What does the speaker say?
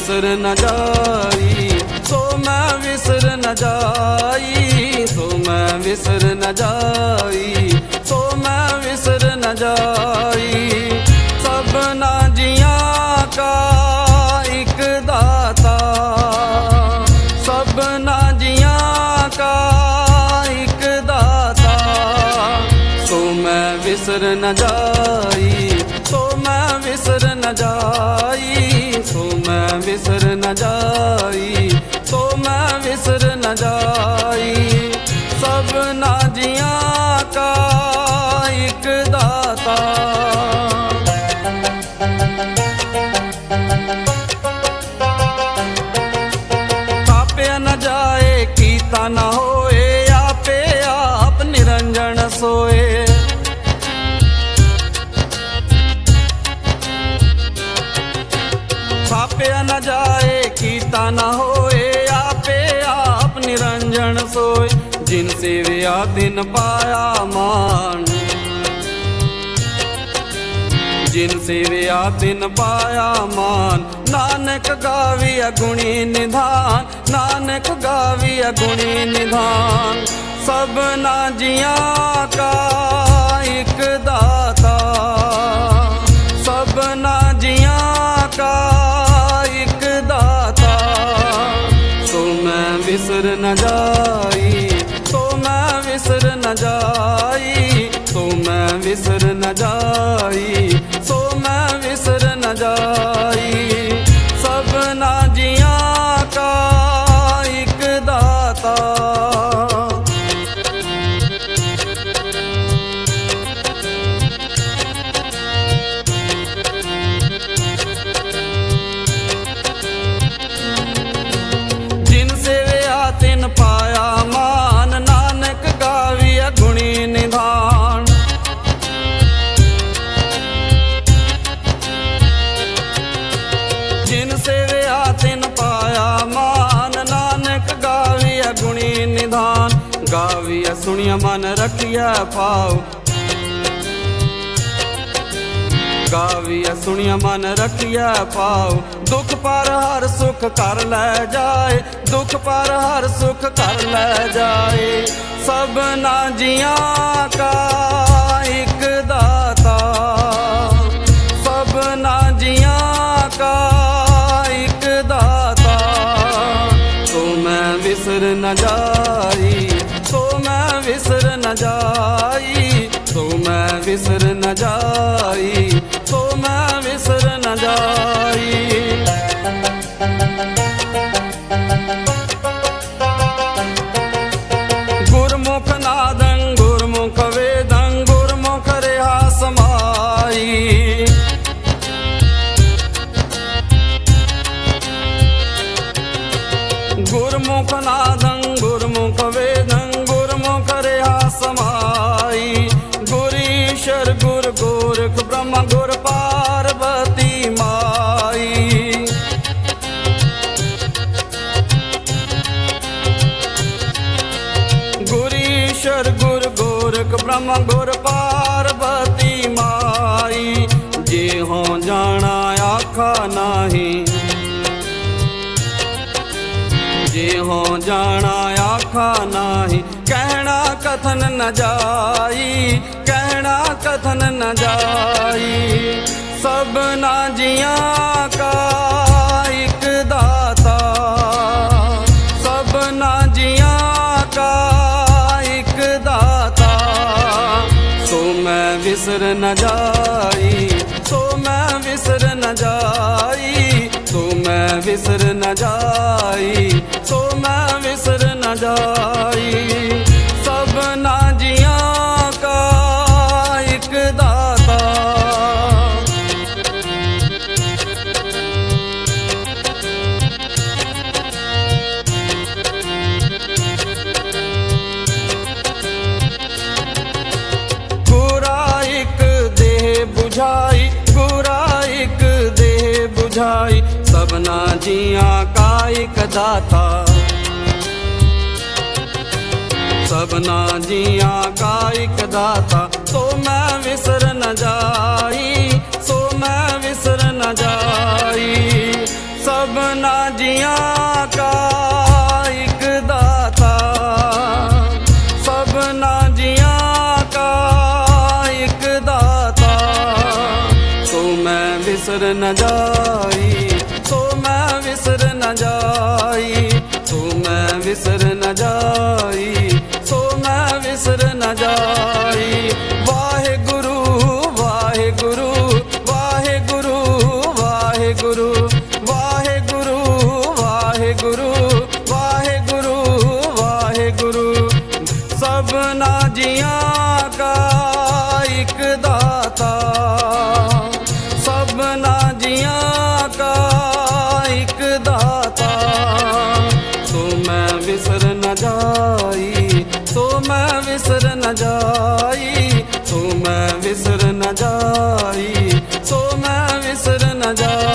विसर न जाई, सो मैं विसर न जाई, सो मैं विसर न जाई, सो मैं विसर न जाई। सबना जियां का एक दाता, सबना जियां का एक दाता, सो मैं विसर न जाई, सो मैं विसर न जाई, सो मैं विसर न जाई, सो मैं विसर न जाई। सबना जियां का एक दाता। काप्या न जाए कीता न होए, आपे आप निरंजन सोए। काप्या न जाए कीता न होए, आपे आप निरंजन सोए। जिन सेविया दिन पाया मान, जिन सेविया दिन पाया मान। नानक गाविया गुणी निधान, नानक गाविया गुणी निधान। सबना जियां का एक दाता, सबना जियां का एक दाता, सो मैं विसर न जाई, सो मैं विसर न जाई, सो मैं विसर न जाई, सो मैं विसर न जाई। सबना जियां का एक दाता। जिन सेविया तिन पाया मान, नानक गाविया गुणी निधान। जिन सेविया तिन पाया मान, नानक गाविया गुणी निधान। गाविया सुनिया मन रखिया पाओ, गाविया सुनिया मन रखिया पाओ। दुख पर हर सुख कर ले जाए, दुख पर हर सुख कर ले जाए। सबना जियां का एक दाता, सबना जियां का एक दाता, सो मैं विसर न जाई, सो मैं विसर न जाई, सो मैं विसर न जाई, सो मैं विसर न जाई। गुरमुख नादं गुरमुख वेदं, गुरमुख रेहा समाई। गुरमुख नादं गुरमुख वेदं, गुरमुख रेहा समाई। गुरीश्वर गुर गोरख ब्रह्मा गुर पार्वती माई। गुरीश्वर गुर गोरख ब्रह्मा गुर पार्वती माई। जे हो जाना आखा नाही, जे हो जाना आखा नाही। कहना कथन न जाई, कहना कथन न जाई। सबना जियां का एक दाता, सबना जियां का एक दाता, सो मैं विसर न जाई, सो मैं विसर न जाई, सो मैं विसर न जाई, सो मैं विसर न जाई। सबना जियां का एक दाता। गुरा एक देह बुझाई, गुरा एक देह बुझाई। सबना जियां का एक दाता, सबना जियां का एक दाता, सो मैं विसर न जाई, सो मैं विसर न जाई। सबना जियां का एक दाता, सबना जियां का एक दाता। सो मैं विसर न जाई, सो मैं विसर न जाई, सो मैं विसर न जाई, सो मैं विसर न जाई। वाहे गुरु वाहे गुरु वाहे गुरु वाहे गुरु वाहे गुरु वाहे गुरु वाहे गुरु वाहे गुरु। सबना जियां का एक दाता, सबना जियां का एक दाता। सो मैं विसर न जाई, सो मैं विसर न जाई, सो मैं विसर न जाई, सो मैं विसर न जाई।